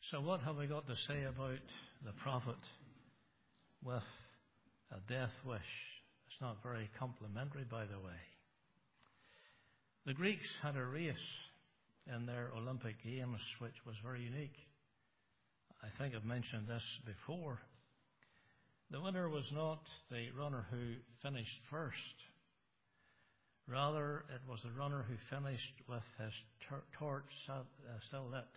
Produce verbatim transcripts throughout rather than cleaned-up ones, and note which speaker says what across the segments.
Speaker 1: So what have we got to say about the prophet with a death wish? It's not very complimentary, by the way. The Greeks had a race in their Olympic Games which was very unique. I think I've mentioned this before. The winner was not the runner who finished first. Rather, it was the runner who finished with his tor- torch still lit.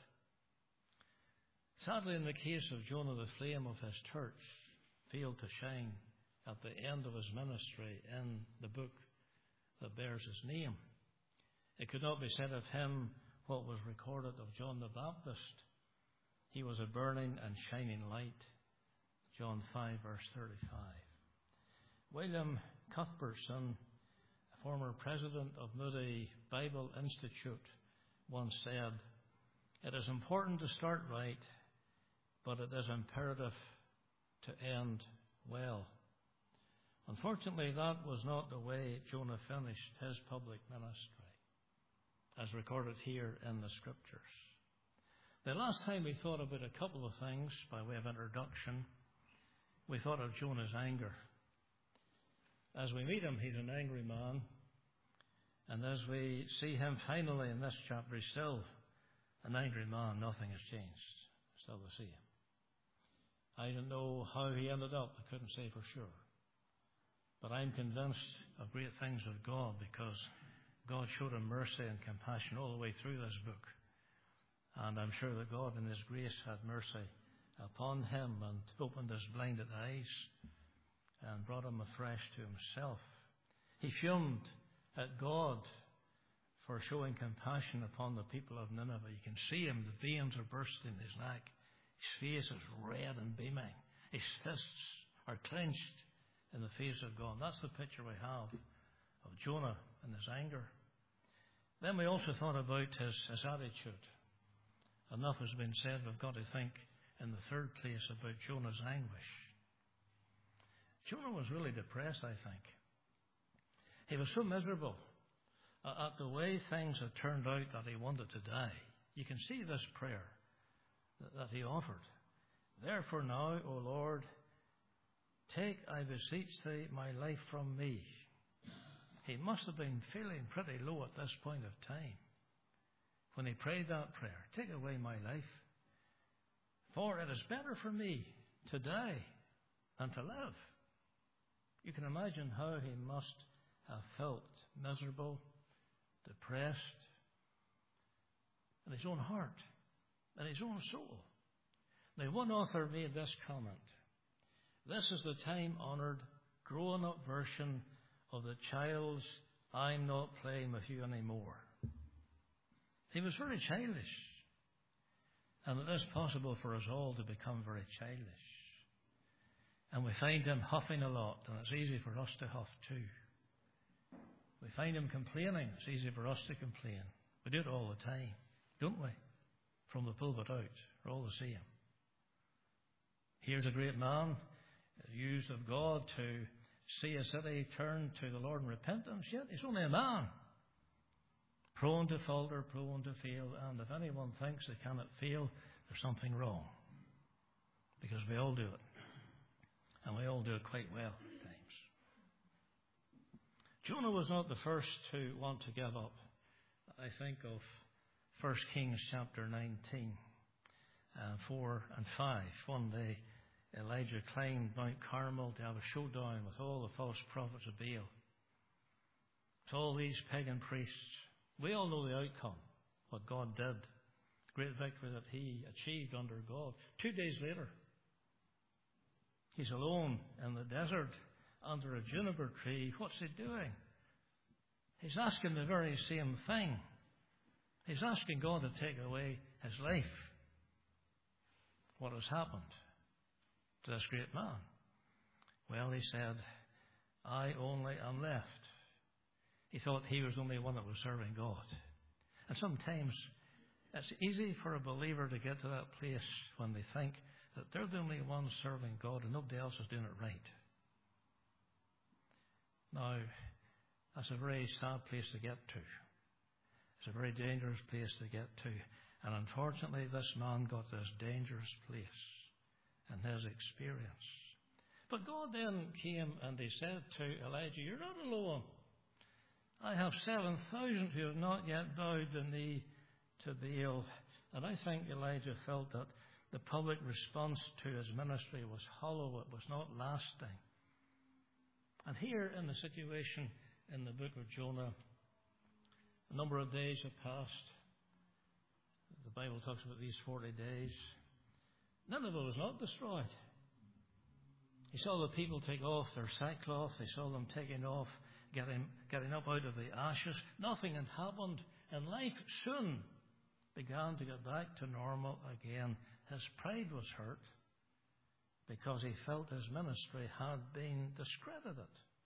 Speaker 1: Sadly, in the case of Jonah, the flame of his torch failed to shine at the end of his ministry in the book that bears his name. It could not be said of him what was recorded of John the Baptist. He was a burning and shining light. John five, verse thirty-five. William Cuthbertson, a former president of Moody Bible Institute, once said, "It is important to start right, but it is imperative to end well." Unfortunately, that was not the way Jonah finished his public ministry, as recorded here in the Scriptures. The last time we thought about a couple of things by way of introduction, we thought of Jonah's anger. As we meet him, he's an angry man. And as we see him finally in this chapter, he's still an angry man. Nothing has changed. Still the same. I don't know how he ended up. I couldn't say for sure. But I'm convinced of great things of God, because God showed him mercy and compassion all the way through this book. And I'm sure that God in his grace had mercy upon him and opened his blinded eyes and brought him afresh to himself. He fumed at God for showing compassion upon the people of Nineveh. You can see him, the veins are bursting in his neck. His face is red and beaming. His fists are clenched in the face of God. That's the picture we have of Jonah and his anger. Then we also thought about his, his attitude. Enough has been said. We've got to think in the third place about Jonah's anguish. Jonah was really depressed, I think. He was so miserable at the way things had turned out that he wanted to die. You can see this prayer that he offered. "Therefore now, O Lord, take, I beseech thee, my life from me." He must have been feeling pretty low at this point of time when he prayed that prayer. "Take away my life, for it is better for me to die than to live." You can imagine how he must have felt miserable, depressed, in his own heart, in his own soul. Now, one author made this comment: "This is the time-honoured, grown-up version of the child's 'I'm not playing with you anymore.'" He was very childish. And it is possible for us all to become very childish. And we find him huffing a lot, and it's easy for us to huff too. We find him complaining. It's easy for us to complain. We do it all the time, don't we? From the pulpit out, we're all the same. Here's a great man, used of God to see a city turn to the Lord in repentance, yet he's only a man. Prone to falter, prone to fail, and if anyone thinks they cannot fail, there's something wrong. Because we all do it. And we all do it quite well at times. Jonah was not the first to want to give up. I think of First Kings chapter nineteen, uh, four and five. One day, Elijah climbed Mount Carmel to have a showdown with all the false prophets of Baal. With all these pagan priests. We all know the outcome, what God did. Great victory that he achieved under God. Two days later, he's alone in the desert under a juniper tree. What's he doing? He's asking the very same thing. He's asking God to take away his life. What has happened to this great man? Well, he said, "I only am left." He thought he was the only one that was serving God. And sometimes it's easy for a believer to get to that place when they think that they're the only ones serving God and nobody else is doing it right. Now, that's a very sad place to get to. It's a very dangerous place to get to. And unfortunately, this man got to this dangerous place in his experience. But God then came and he said to Elijah, "You're not alone. I have seven thousand who have not yet bowed the knee to Baal." And I think Elijah felt that the public response to his ministry was hollow. It was not lasting. And here in the situation in the book of Jonah, a number of days have passed. The Bible talks about these forty days. Nineveh was not destroyed. He saw the people take off their sackcloth. He saw them taking off, getting, getting up out of the ashes. Nothing had happened. And life soon began to get back to normal again. His pride was hurt because he felt his ministry had been discredited.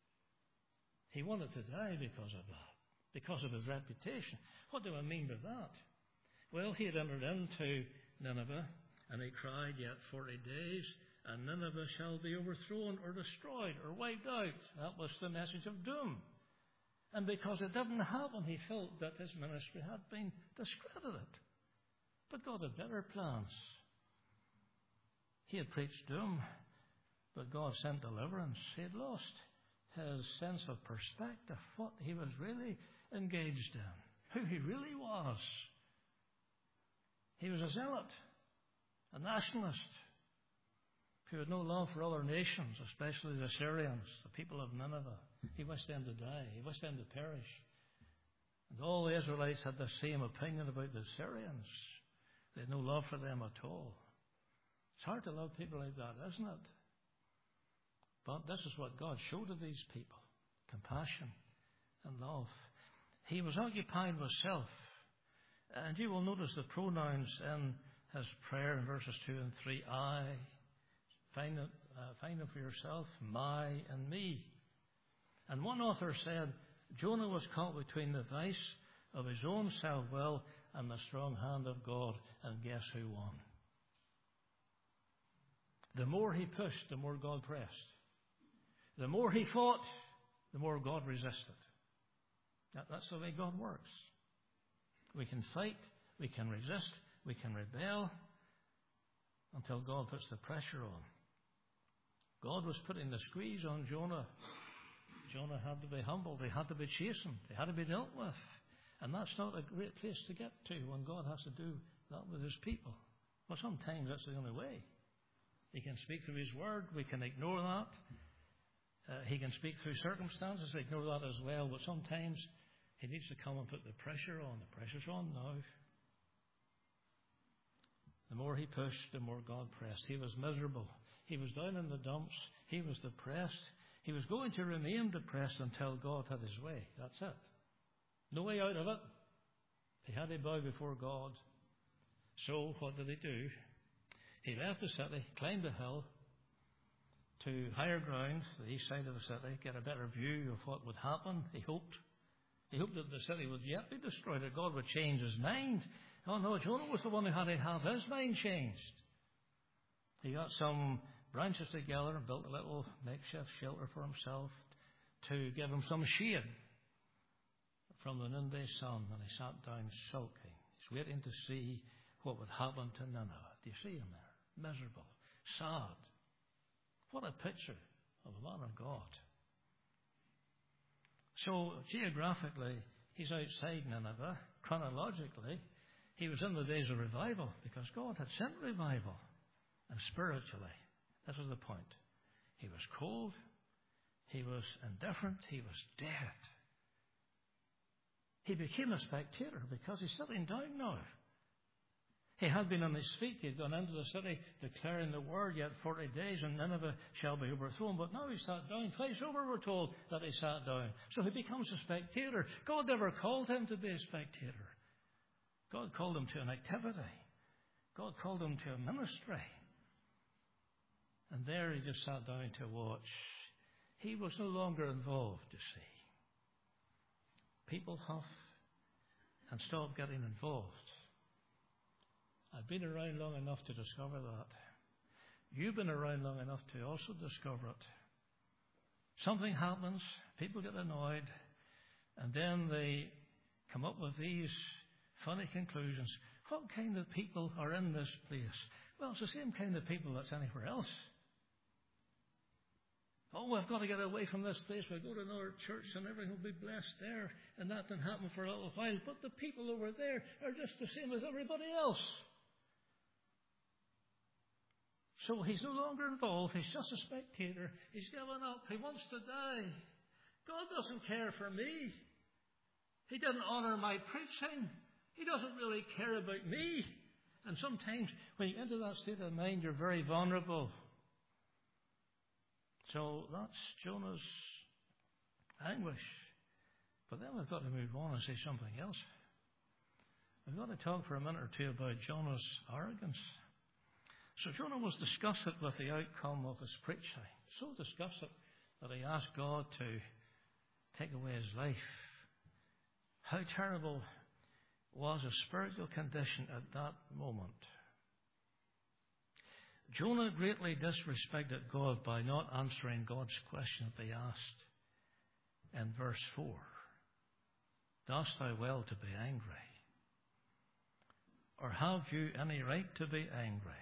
Speaker 1: He wanted to die because of that, because of his reputation. What do I mean by that? Well, he had entered into Nineveh, and he cried, "Yet forty days, and Nineveh shall be overthrown or destroyed or wiped out." That was the message of doom. And because it didn't happen, he felt that his ministry had been discredited. But God had better plans. He had preached doom, but God sent deliverance. He had lost his sense of perspective, what he was really engaged in, who he really was. He was a zealot, a nationalist, who had no love for other nations, especially the Syrians, the people of Nineveh. He wished them to die. He wished them to perish. And all the Israelites had the same opinion about the Syrians. They had no love for them at all. It's hard to love people like that, isn't it? But this is what God showed to these people: compassion and love. He was occupied with self. And you will notice the pronouns in his prayer in verses two and three. I, find it, uh, find them for yourself, my and me. And one author said, Jonah was caught between the vice of his own self-will and the strong hand of God. And guess who won? The more he pushed, the more God pressed. The more he fought, the more God resisted. That, that's the way God works. We can fight, we can resist, we can rebel until God puts the pressure on. God was putting the squeeze on Jonah. Jonah had to be humbled. He had to be chastened. He had to be dealt with. And that's not a great place to get to when God has to do that with his people. Well, sometimes that's the only way. He can speak through his word. We can ignore that. Uh, he can speak through circumstances. Ignore that as well. But sometimes he needs to come and put the pressure on. The pressure's on now. The more he pushed, the more God pressed. He was miserable. He was down in the dumps. He was depressed. He was going to remain depressed until God had his way. That's it. No way out of it. He had to bow before God. So what did he do? He left the city, climbed a hill to higher ground, the east side of the city, get a better view of what would happen. He hoped. He hoped that the city would yet be destroyed, that God would change his mind. Oh no, Jonah was the one who had to have his mind changed. He got some branches together and built a little makeshift shelter for himself to give him some shade from the noonday sun, and he sat down sulking. He's waiting to see what would happen to Nineveh. Do you see him there? Miserable, sad. What a picture of a man of God. So geographically, he's outside Nineveh. Chronologically, he was in the days of revival because God had sent revival. And spiritually, this was the point. He was cold. He was indifferent. He was dead. He became a spectator because he's sitting down now. He had been on his feet. He had gone into the city declaring the word, yet forty days and Nineveh shall be overthrown. But now he sat down. Twice over we're told that he sat down. So he becomes a spectator. God never called him to be a spectator. God called him to an activity. God called him to a ministry. And there he just sat down to watch. He was no longer involved, you see. People huff and stop getting involved. I've been around long enough to discover that. You've been around long enough to also discover it. Something happens, people get annoyed, and then they come up with these funny conclusions. What kind of people are in this place? Well, it's the same kind of people that's anywhere else. Oh, we've got to get away from this place. We'll go to another church and everything will be blessed there. And that didn't happen for a little while. But the people over there are just the same as everybody else. So he's no longer involved. He's just a spectator. He's given up. He wants to die. God doesn't care for me. He didn't honor my preaching. He doesn't really care about me. And sometimes when you enter that state of mind, you're very vulnerable. So that's Jonah's anguish. But then we've got to move on and say something else. We've got to talk for a minute or two about Jonah's arrogance. So Jonah was disgusted with the outcome of his preaching. So disgusted that he asked God to take away his life. How terrible was his spiritual condition at that moment. Jonah greatly disrespected God by not answering God's question that he asked in verse four. Dost thou well to be angry? Or have you any right to be angry?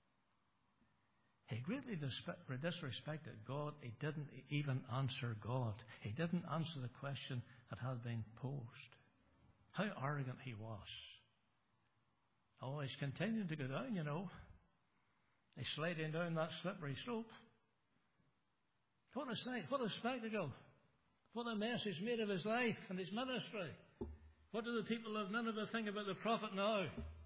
Speaker 1: He greatly disrespected God. He didn't even answer God. He didn't answer the question that had been posed. How arrogant he was. Oh, he's continuing to go down, you know. He's sliding down that slippery slope. What a sight, what a spectacle. What a mess he's made of his life and his ministry. What do the people of Nineveh think about the prophet now?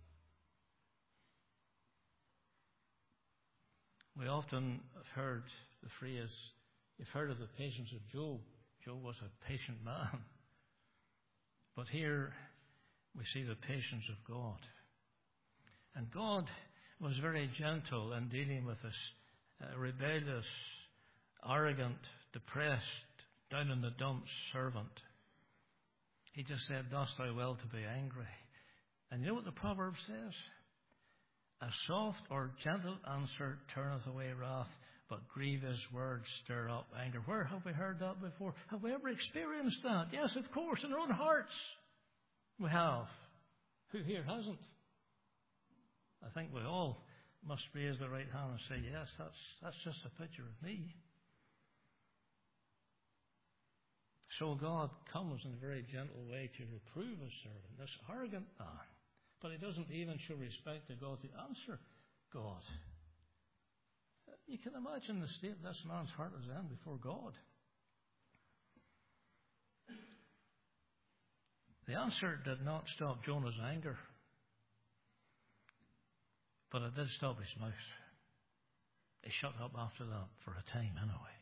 Speaker 1: We often have heard the phrase, you've heard of the patience of Job. Job was a patient man. But here we see the patience of God. And God was very gentle in dealing with this uh, rebellious, arrogant, depressed, down in the dumps servant. He just said, dost thou well to be angry? And you know what the proverb says? A soft or gentle answer turneth away wrath, but grievous words stir up anger. Where have we heard that before? Have we ever experienced that? Yes, of course, in our own hearts we have. Who here hasn't? I think we all must raise the right hand and say, yes, that's, that's just a picture of me. So God comes in a very gentle way to reprove his servant, this arrogant man. But he doesn't even show respect to God to answer God. You can imagine the state this man's heart is in before God. The answer did not stop Jonah's anger, but it did stop his mouth. He shut up after that for a time anyway.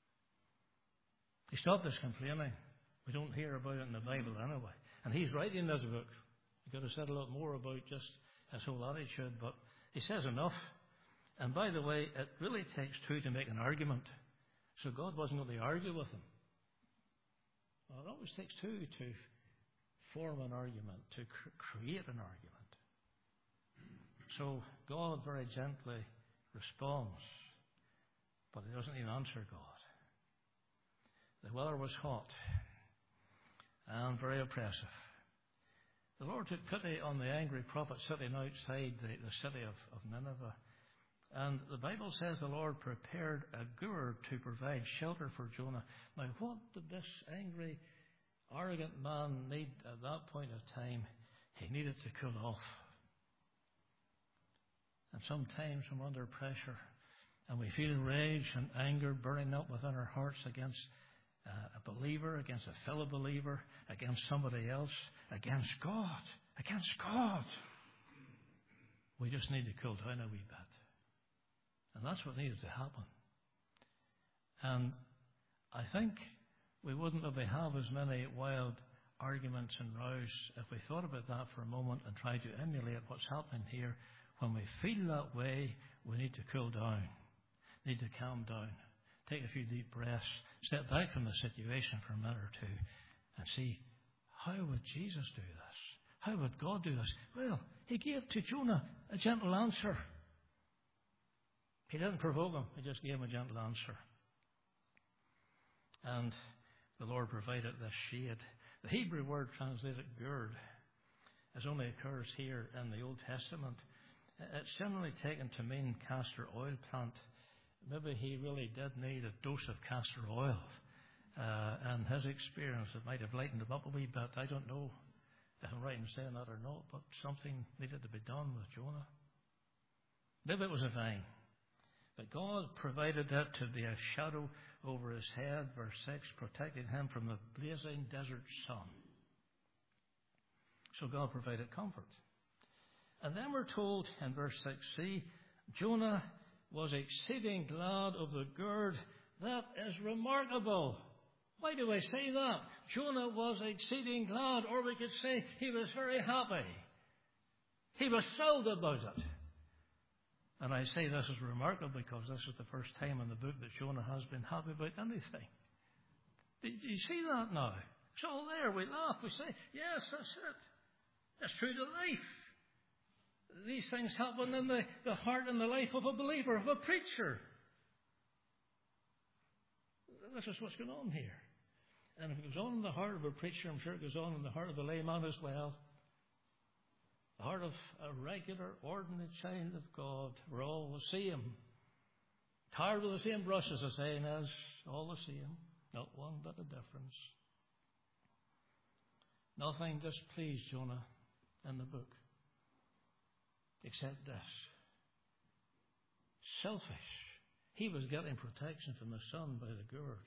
Speaker 1: He stopped his complaining. We don't hear about it in the Bible anyway. And he's writing this book. He could have said a lot more about just his whole attitude, but he says enough. And by the way, it really takes two to make an argument. So God wasn't going to argue with him. Well, it always takes two to form an argument, to cr- create an argument. So God very gently responds, but he doesn't even answer God. The weather was hot and very oppressive. The Lord took pity on the angry prophet sitting outside the, the city of, of Nineveh. And the Bible says the Lord prepared a gourd to provide shelter for Jonah. Now, what did this angry, arrogant man need at that point of time? He needed to cool off. And sometimes when we're under pressure and we feel rage and anger burning up within our hearts against uh, a believer, against a fellow believer, against somebody else, against God, against God, we just need to cool down a wee bit. And that's what needed to happen. And I think we wouldn't maybe have as many wild arguments and rows if we thought about that for a moment and tried to emulate what's happening here. When we feel that way, we need to cool down, need to calm down, take a few deep breaths, step back from the situation for a minute or two and see, how would Jesus do this? How would God do this? Well, he gave to Jonah a gentle answer. He didn't provoke him. He just gave him a gentle answer. And the Lord provided this shade. The Hebrew word translated gourd. as only occurs here in the Old Testament, it's generally taken to mean castor oil plant. Maybe he really did need a dose of castor oil. Uh, and his experience, it might have lightened him up a wee bit. I don't know if I'm right in saying that or not, but something needed to be done with Jonah. Maybe it was a vine. But God provided it to be a shadow over his head, verse six, protecting him from the blazing desert sun. So God provided comfort. And then we're told in verse six, see, Jonah was exceeding glad of the gourd. That is remarkable. Why do I say that? Jonah was exceeding glad, or we could say he was very happy. He was thrilled about it. And I say this is remarkable because this is the first time in the book that Jonah has been happy about anything. Do you see that now? It's all there. We laugh. We say, yes, that's it. That's true to life. These things happen in the, the heart and the life of a believer, of a preacher. This is what's going on here. And if it goes on in the heart of a preacher, I'm sure it goes on in the heart of the layman as well. The heart of a regular, ordinary child of God. We're all the same. Tired with the same brush, as the saying is. All the same. Not one bit of difference. Nothing displeased Jonah in the book. Except this. Selfish. He was getting protection from the sun by the gourd.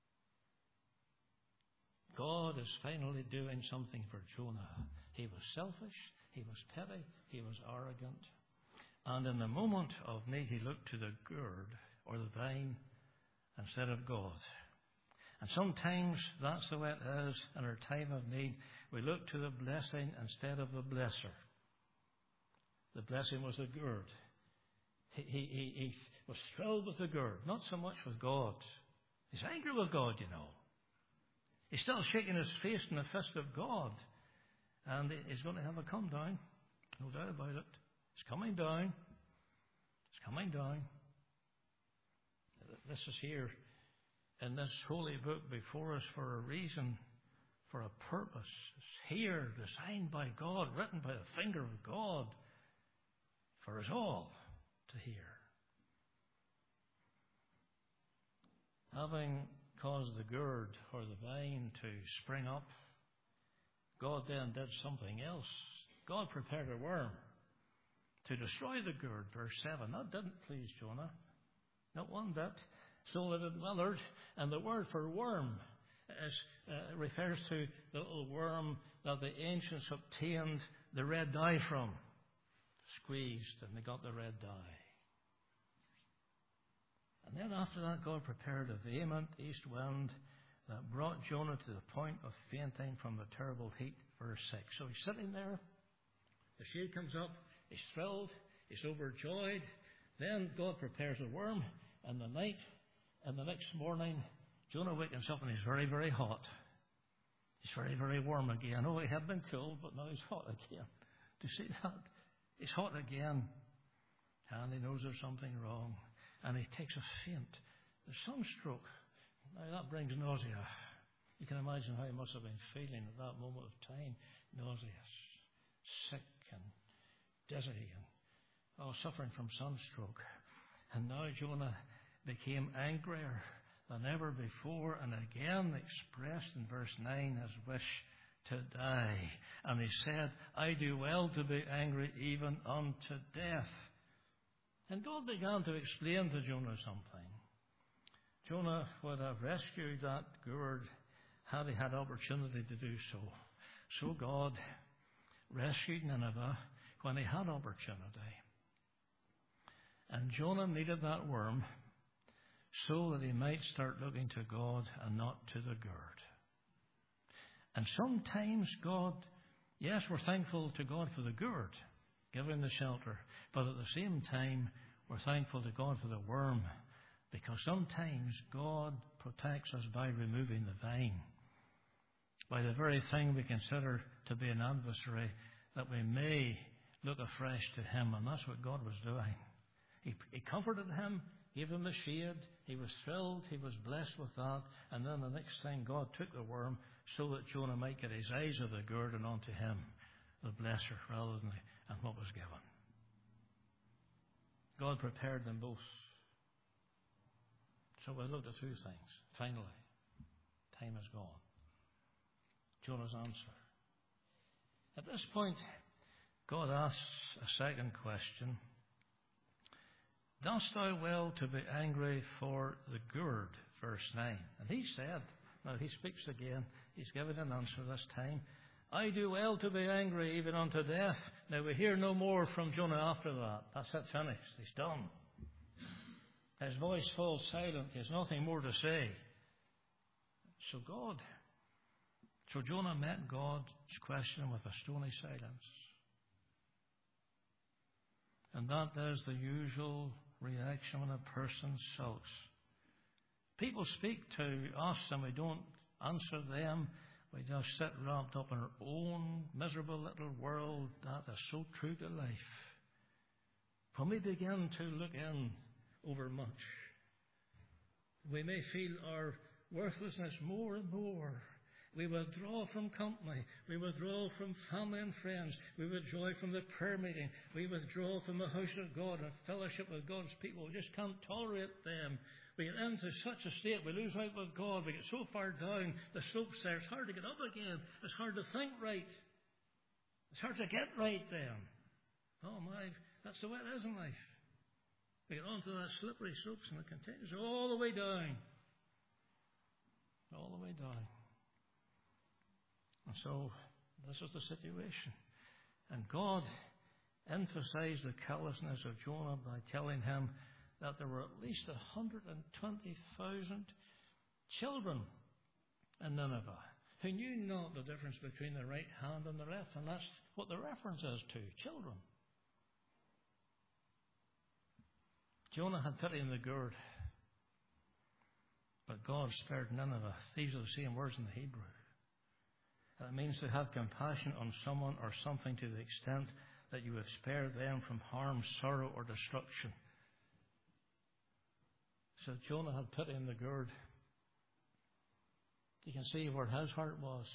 Speaker 1: God is finally doing something for Jonah. He was selfish, he was petty, he was arrogant. And in the moment of need, he looked to the gourd or the vine instead of God. And sometimes that's the way it is in our time of need. We look to the blessing instead of the blesser. The blessing was the gourd. He, he, he, he was thrilled with the gourd, not so much with God. He's angry with God, you know. He's still shaking his face in the fist of God. And he's going to have a come down. No doubt about it. It's coming down. It's coming down. This is here in this holy book before us for a reason, for a purpose. It's here, designed by God, written by the finger of God, for us all to hear. Having caused the gourd or the vine to spring up, God then did something else. God prepared a worm to destroy the gourd, verse seven. That didn't please Jonah, not one bit. So that it withered, and the word for worm is, uh, refers to the little worm that the ancients obtained the red dye from. Squeezed, and they got the red dye. And then after that, God prepared a vehement east wind that brought Jonah to the point of fainting from the terrible heat, verse six. So he's sitting there, the shade comes up, he's thrilled, he's overjoyed. Then God prepares a worm in the night, and the next morning, Jonah wakens up and he's very, very hot. He's very, very warm again. Oh, he had been cold, but now he's hot again. Do you see that? He's hot again. And he knows there's something wrong. And he takes a faint. The sunstroke. Now that brings nausea. You can imagine how he must have been feeling at that moment of time. Nauseous, sick and dizzy and oh, suffering from sunstroke. And now Jonah became angrier than ever before, and again expressed in verse nine his wish to die. And he said, I do well to be angry even unto death. And God began to explain to Jonah something. Jonah would have rescued that gourd had he had opportunity to do so. So God rescued Nineveh when he had opportunity. And Jonah needed that worm so that he might start looking to God and not to the gourd. And sometimes God, yes, we're thankful to God for the gourd, giving the shelter, but at the same time, we're thankful to God for the worm, because sometimes God protects us by removing the vine, by the very thing we consider to be an adversary, that we may look afresh to him. And that's what God was doing. He, he comforted him, gave him the shade. He was thrilled. He was blessed with that. And then the next thing, God took the worm so that Jonah might get his eyes of the gourd and onto him. the blesser rather than the, and what was given. God prepared them both. So we looked at two things. Finally, time is gone. Jonah's answer. At this point, God asks a second question. Dost thou well to be angry for the gourd? Verse nine. And he said, now he speaks again, he's given an answer this time. I do well to be angry even unto death. Now we hear no more from Jonah after that. That's it, finished. He's done. His voice falls silent. He has nothing more to say. So God, so Jonah met God's question with a stony silence. And that is the usual reaction when a person sulks. People speak to us and we don't answer them. We just sit wrapped up in our own miserable little world. That is so true to life. When we begin to look in over much, we may feel our worthlessness more and more. We withdraw from company. We withdraw from family and friends. We withdraw from the prayer meeting. We withdraw from the house of God and fellowship with God's people. We just can't tolerate them. We get into such a state, we lose out with God. We get so far down the slopes there, it's hard to get up again. It's hard to think right. It's hard to get right then. Oh my, that's the way it is in life. We get onto that slippery slopes and it continues all the way down. All the way down. And so, this is the situation. And God emphasized the callousness of Jonah by telling him that there were at least one hundred twenty thousand children in Nineveh who knew not the difference between the right hand and the left. And that's what the reference is to, children. Jonah had pity in the gourd, but God spared Nineveh. These are the same words in the Hebrew. And it means to have compassion on someone or something to the extent that you would spare them from harm, sorrow, or destruction. So Jonah had pity in the gourd. You can see where his heart was.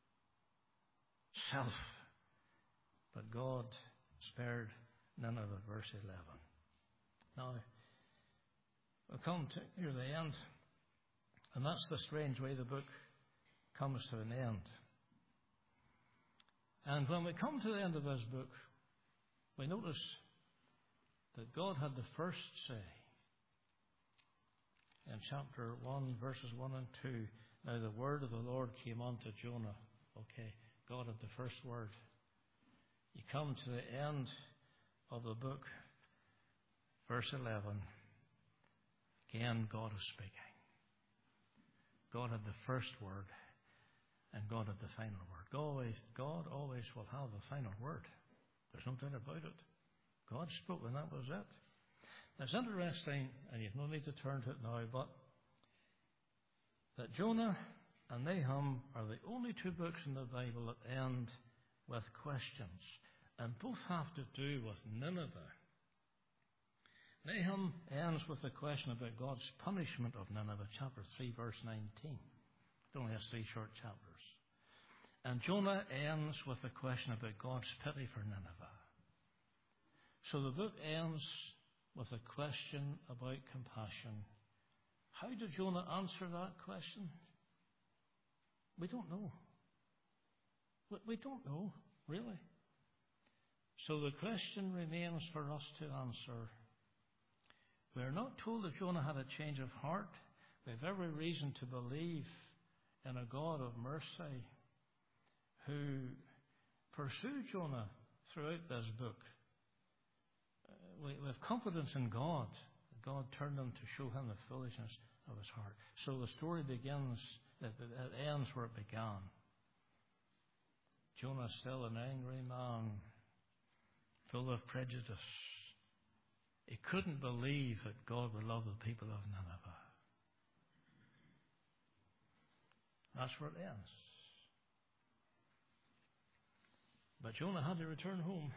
Speaker 1: Self. But God spared Nineveh, verse eleven. Now, we'll come to near the end. And that's the strange way the book comes to an end. And when we come to the end of this book, we notice that God had the first say. In chapter one, verses one and two, now the word of the Lord came unto Jonah. Okay, God had the first word. You come to the end of the book, verse eleven. Again, God is speaking. God had the first word, and God had the final word. God always, God always will have the final word. There's no doubt about it. God spoke, and that was it. It's interesting, and you've no need to turn to it now, but that Jonah and Nahum are the only two books in the Bible that end with questions, and both have to do with Nineveh. Nahum ends with a question about God's punishment of Nineveh, chapter three, verse nineteen. It only has three short chapters. And Jonah ends with a question about God's pity for Nineveh. So the book ends with a question about compassion. How did Jonah answer that question? We don't know. We don't know, really. So the question remains for us to answer. We are not told that Jonah had a change of heart. We have every reason to believe in a God of mercy who pursued Jonah throughout this book. We have confidence in God. God turned him to show him the foolishness of his heart. So the story begins, it ends where it began. Jonah is still an angry man, full of prejudice. He couldn't believe that God would love the people of Nineveh. That's where it ends. But Jonah had to return home.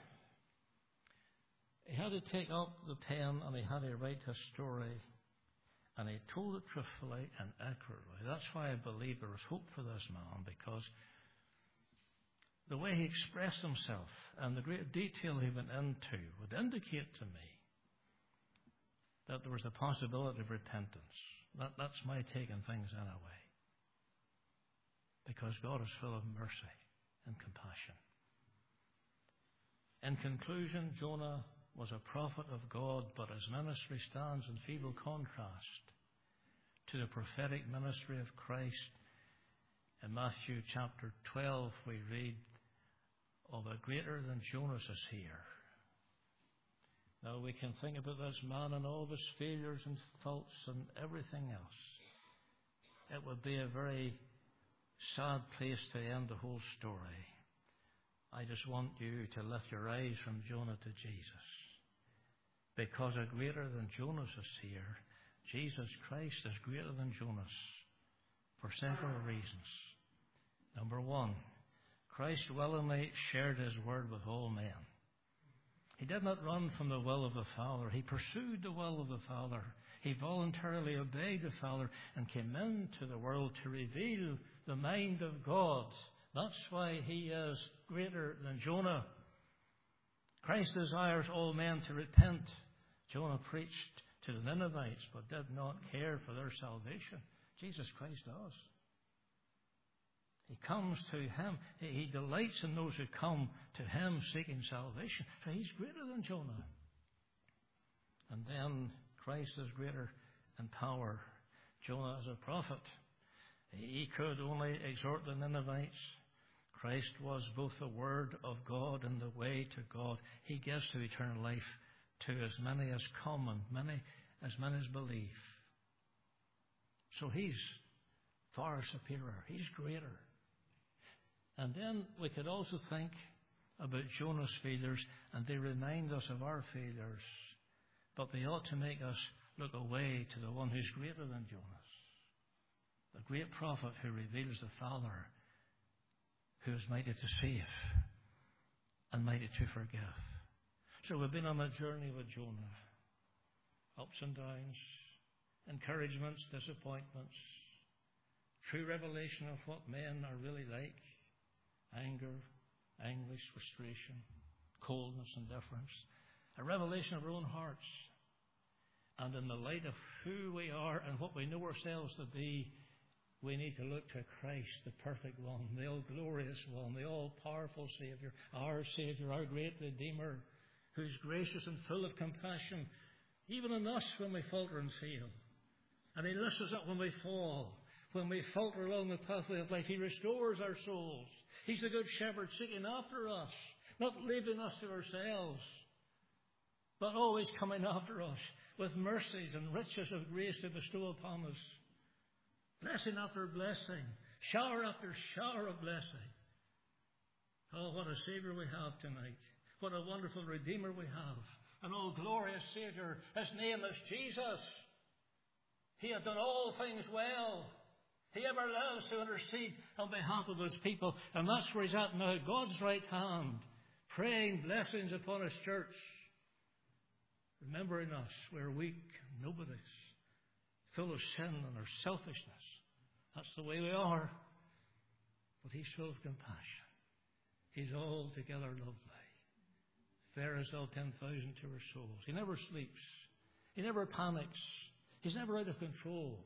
Speaker 1: He had to take up the pen and he had to write his story. And he told it truthfully and accurately. That's why I believe there is hope for this man, because the way he expressed himself and the great detail he went into would indicate to me that there was a possibility of repentance. That, that's my take on things anyway. Because God is full of mercy and compassion. In conclusion, Jonah was a prophet of God, but his ministry stands in feeble contrast to the prophetic ministry of Christ. In Matthew chapter twelve, we read of a greater than Jonas is here. Now we can think about this man and all of his failures and faults and everything else. It would be a very sad place to end the whole story. I just want you to lift your eyes from Jonah to Jesus. Because a greater than Jonas is here, Jesus Christ is greater than Jonas for several reasons. Number one, Christ willingly shared his word with all men. He did not run from the will of the Father. He pursued the will of the Father. He voluntarily obeyed the Father and came into the world to reveal the mind of God. That's why he is greater than Jonah. Christ desires all men to repent. Jonah preached to the Ninevites but did not care for their salvation. Jesus Christ does. He comes to him. He delights in those who come to him seeking salvation. So he's greater than Jonah. And then Christ is greater in power. Jonah is a prophet. He could only exhort the Ninevites. Christ was both the Word of God and the way to God. He gives to eternal life to as many as come and many as many as believe. So he's far superior. He's greater. And then we could also think about Jonah's failures, and they remind us of our failures. But they ought to make us look away to the one who's greater than Jonas, the great prophet who reveals the Father, who is mighty to save and mighty to forgive. So we've been on a journey with Jonah. Ups and downs, encouragements, disappointments, true revelation of what men are really like. Anger, anguish, frustration, coldness, indifference. A revelation of our own hearts. And in the light of who we are and what we know ourselves to be, we need to look to Christ, the perfect one, the all-glorious one, the all-powerful Savior, our Savior, our great Redeemer, who's gracious and full of compassion, even on us when we falter and fail. And he lifts us up when we fall. When we falter along the pathway of life, he restores our souls. He's the good shepherd seeking after us, not leaving us to ourselves, but always coming after us with mercies and riches of grace to bestow upon us. Blessing after blessing, shower after shower of blessing. Oh, what a Savior we have tonight. What a wonderful Redeemer we have. An all-glorious Savior. His name is Jesus. He has done all things well. He ever loves to intercede on behalf of his people. And that's where he's at now, God's right hand, praying blessings upon his church. Remembering us, we're weak, nobody's, full of sin and our selfishness. That's the way we are. But he's full of compassion. He's altogether lovely. Fair as all ten thousand to our souls. He never sleeps. He never panics. He's never out of control.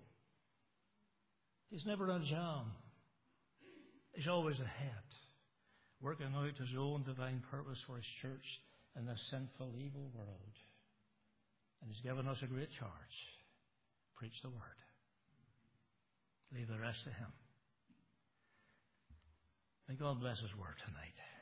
Speaker 1: He's never in a jam. He's always ahead, working out his own divine purpose for his church in this sinful, evil world. And he's given us a great charge. Preach the word. Leave the rest to him. May God bless his word tonight.